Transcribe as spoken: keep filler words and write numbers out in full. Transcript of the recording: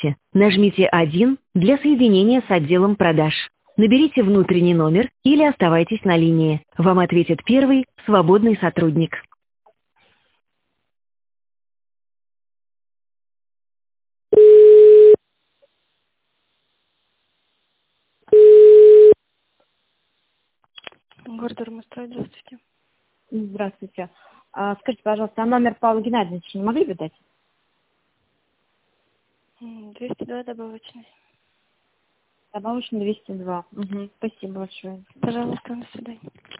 Нажмите один для соединения с отделом продаж. Наберите внутренний номер или оставайтесь на линии. Вам ответит первый свободный сотрудник. Город Урмастрой, здравствуйте. Здравствуйте. А, скажите, пожалуйста, а номер Павла Геннадьевича не могли бы дать? М, двести два добавочный. Добавочный двести два. Угу. Спасибо большое. Пожалуйста, до свидания.